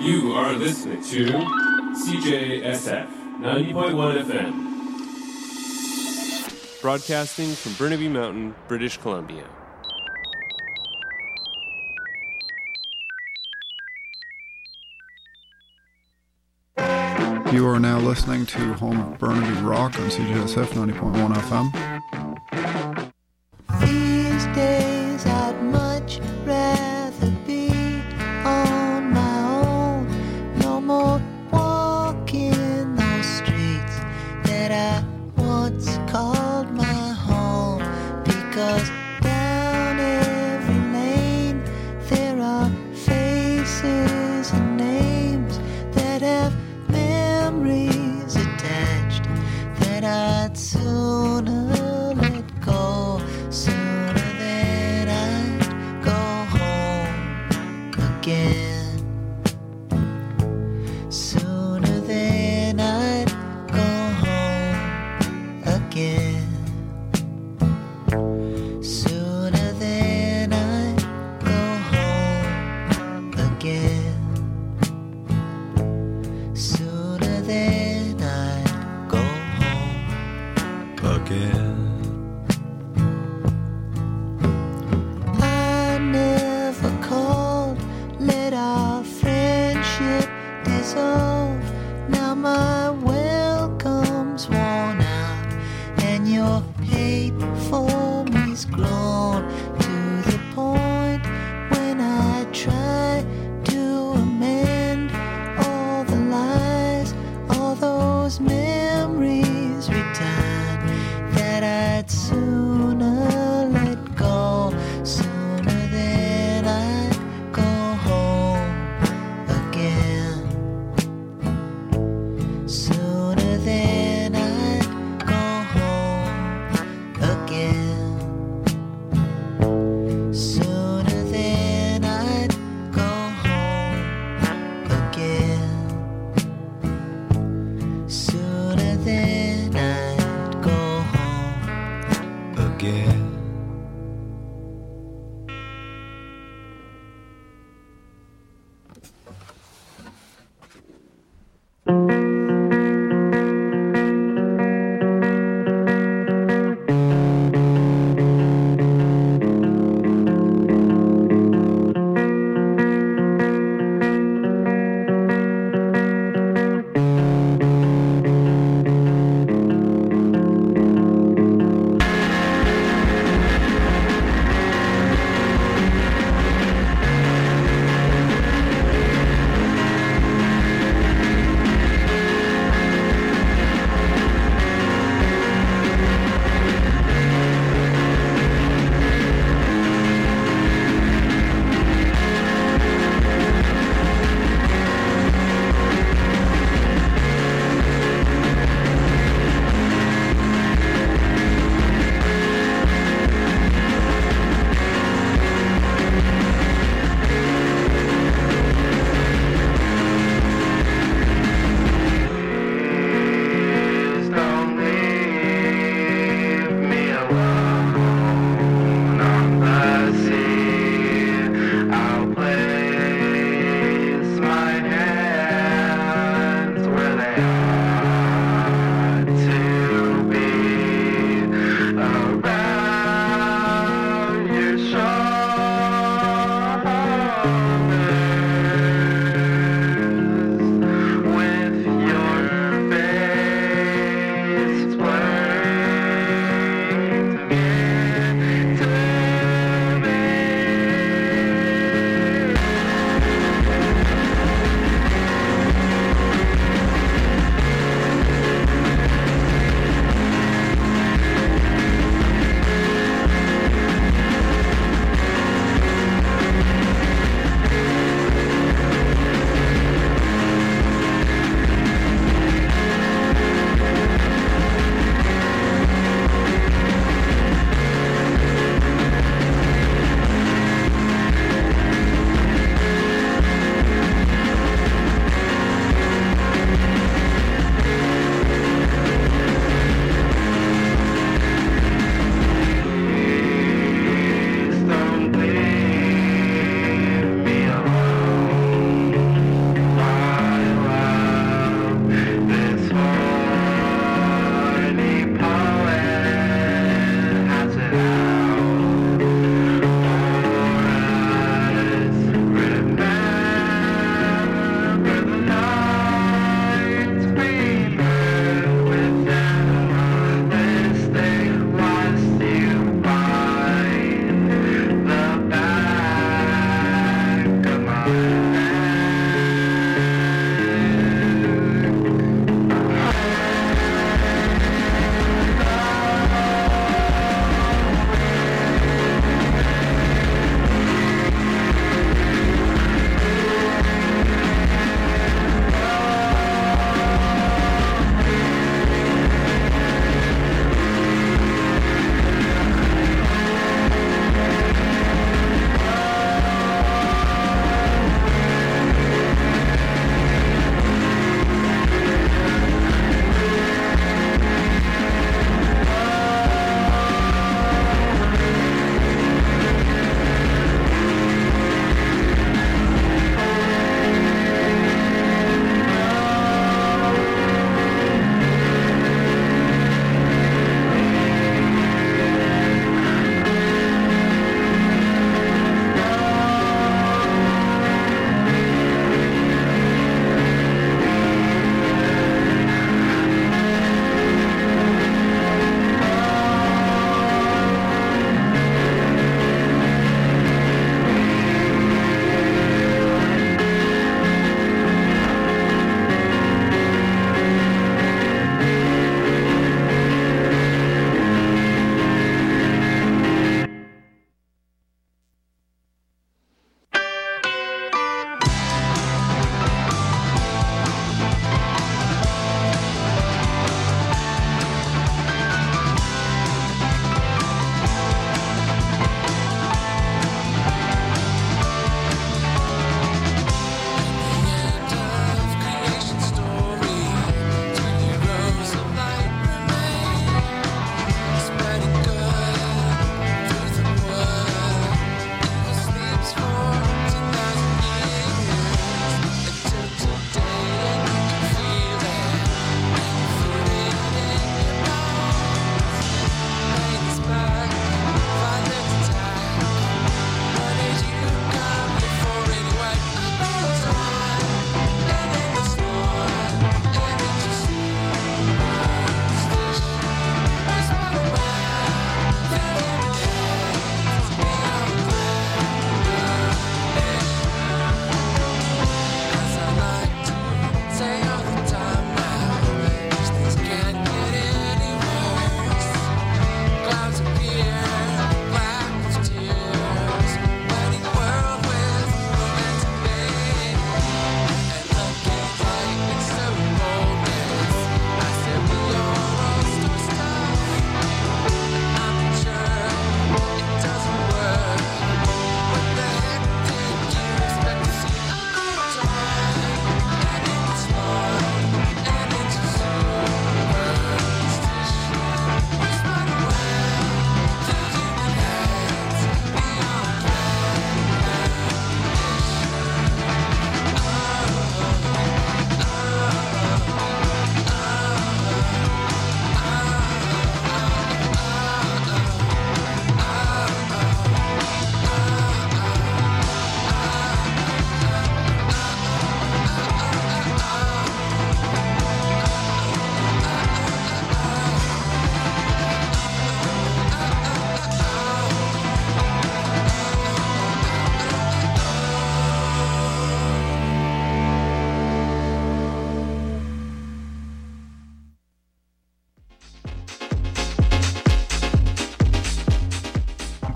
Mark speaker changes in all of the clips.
Speaker 1: You are listening to CJSF 90.1 FM. Broadcasting from Burnaby Mountain, British Columbia.
Speaker 2: You are now listening to Home of Burnaby Rock on CJSF 90.1 FM.
Speaker 3: These days I'd much rather be on my own. No more walking those streets that I once called my home. Because down every lane there are faces and names that have memories attached that I'd sooner let go, sooner than I'd go home again, sooner than I'd go home again, sooner than I'd go home again. Sooner than I'd go home again. I never called, let our friendship dissolve. Now my welcome's worn out, and your hate for me's grown to the point when I try to amend all the lies, all those memories return that I'd sooner let go, sooner than I'd go home again, sooner than I'd go home again, sooner than I'd go home again, sooner than I'd go home again.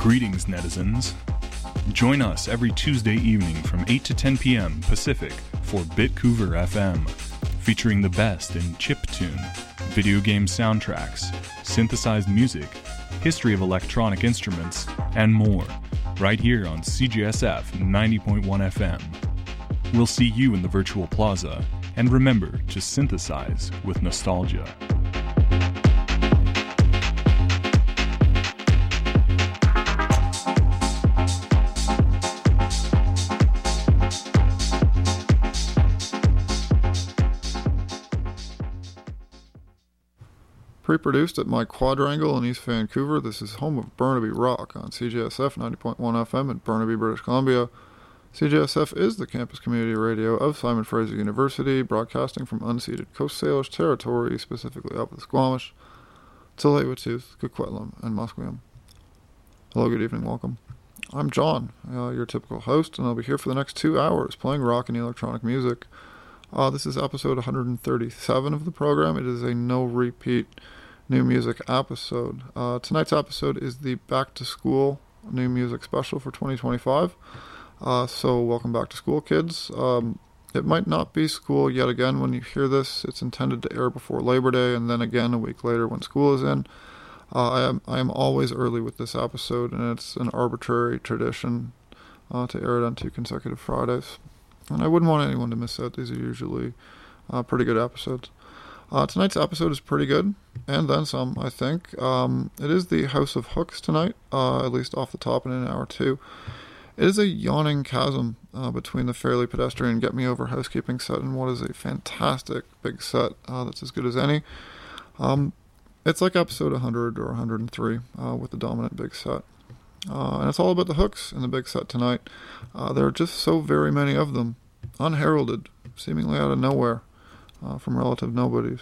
Speaker 4: Greetings, netizens. Join us every Tuesday evening from 8 to 10 p.m. Pacific for Bitcouver FM, featuring the best in chiptune, video game soundtracks, synthesized music, history of electronic instruments, and more, right here on CJSF 90.1 FM. We'll see you in the virtual plaza, and remember to synthesize with nostalgia.
Speaker 2: Pre-produced at my quadrangle in East Vancouver, this is home of Burnaby Rock on CJSF 90.1 FM in Burnaby, British Columbia. CJSF is the campus community radio of Simon Fraser University, broadcasting from unceded Coast Salish territory, specifically up the Squamish, Tsleil-Waututh, Coquitlam, and Musqueam. Hello, good evening, welcome. I'm John, your typical host, and I'll be here for the next 2 hours playing rock and electronic music. This is episode 137 of the program. It is a no-repeat new music episode. Tonight's episode is the Back to School new music special for 2025. So welcome back to school, kids. It might not be school yet again when you hear this. It's intended to air before Labor Day and then again a week later when school is in. I am always early with this episode, and it's an arbitrary tradition to air it on 2 consecutive Fridays. And I wouldn't want anyone to miss out. These are usually pretty good episodes. Tonight's episode is pretty good, and then some, I think. It is the House of Hooks tonight, at least off the top and in hour 2. It is a yawning chasm between the fairly pedestrian Get Me Over housekeeping set and what is a fantastic big set that's as good as any. It's like episode 100 or 103 with the dominant big set. And it's all about the hooks in the big set tonight. There are just so very many of them, unheralded, seemingly out of nowhere, from relative nobodies.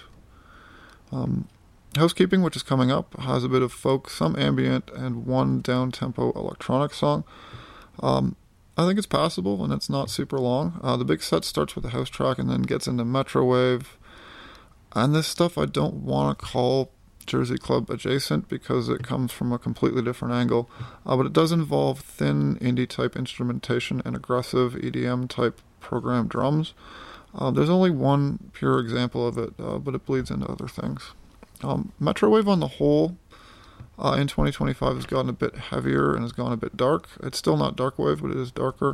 Speaker 2: Housekeeping, which is coming up, has a bit of folk, some ambient, and one down-tempo electronic song. I think it's passable, and it's not super long. The big set starts with a house track and then gets into Metrowave. And this stuff I don't want to call Jersey Club adjacent because it comes from a completely different angle. But it does involve thin indie-type instrumentation and aggressive EDM-type programmed drums. There's only one pure example of it, but it bleeds into other things. Metrowave on the whole in 2025 has gotten a bit heavier and has gone a bit dark. It's still not darkwave, but it is darker.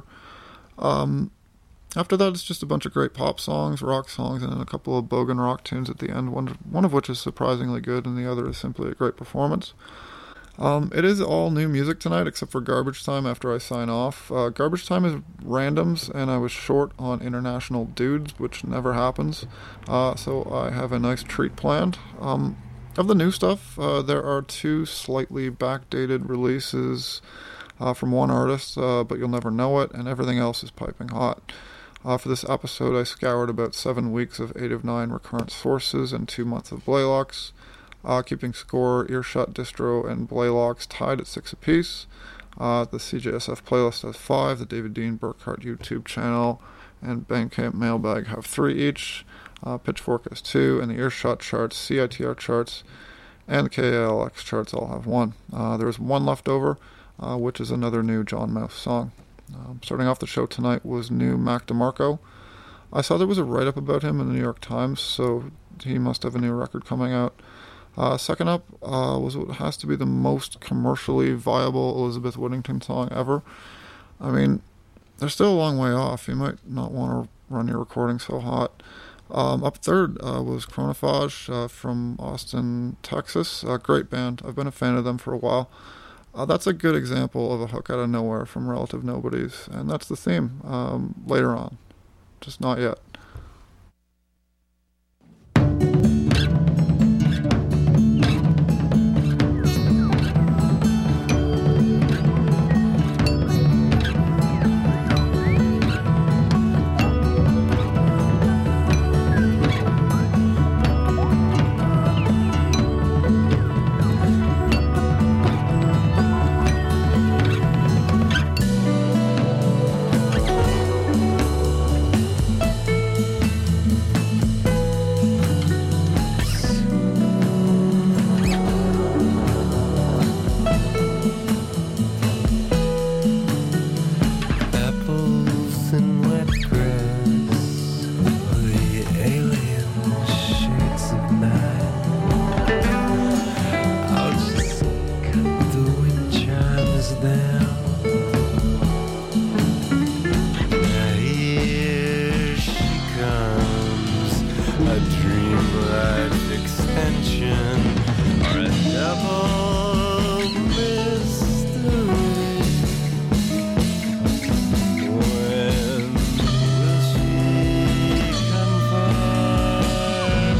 Speaker 2: After that, it's just a bunch of great pop songs, rock songs, and then a couple of bogan rock tunes at the end, one of which is surprisingly good and the other is simply a great performance. It is all new music tonight, except for Garbage Time after I sign off. Garbage Time is randoms, and I was short on international dudes, which never happens. So I have a nice treat planned. Of the new stuff, there are 2 slightly backdated releases from one artist, but you'll never know it, and everything else is piping hot. For this episode, I scoured about 7 weeks of 8 of 9 recurrent sources and 2 months of Blaylocks. Keeping score, Earshot, Distro, and Blaylocks tied at 6 apiece. The CJSF playlist has 5, the David Dean Burkhart YouTube channel and Bandcamp Mailbag have 3 each. Pitchfork has 2, and the Earshot charts, CITR charts, and the KALX charts all have 1. There's 1 left over, which is another new John Mouse song. Starting off the show tonight was new Mac DeMarco. I saw there was a write-up about him in the New York Times, so he must have a new record coming out. Second up was what has to be the most commercially viable Elizabeth Whittington song ever. I mean, they're still a long way off. You might not want to run your recording so hot. Up third was Chronophage from Austin, Texas. Great band. I've been a fan of them for a while. That's a good example of a hook out of nowhere from relative nobodies, and that's the theme later on. Just not yet.
Speaker 3: there. Now here she comes, a dream life extension, or a double mystery. When will she confirm?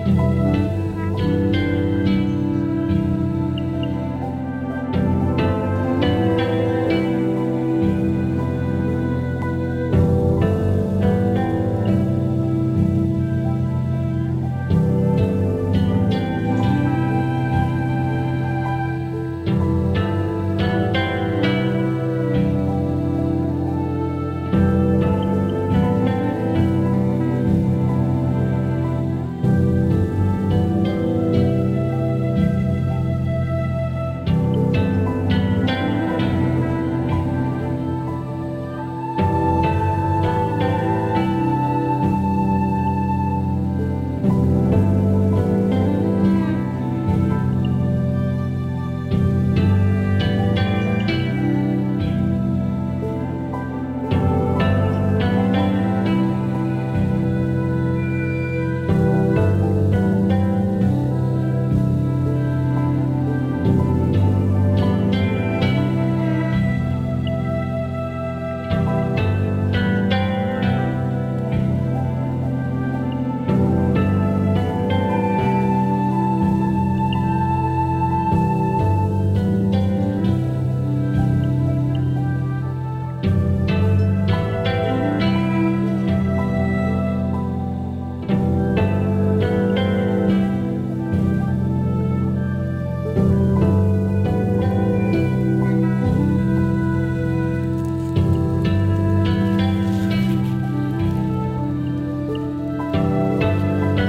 Speaker 3: Thank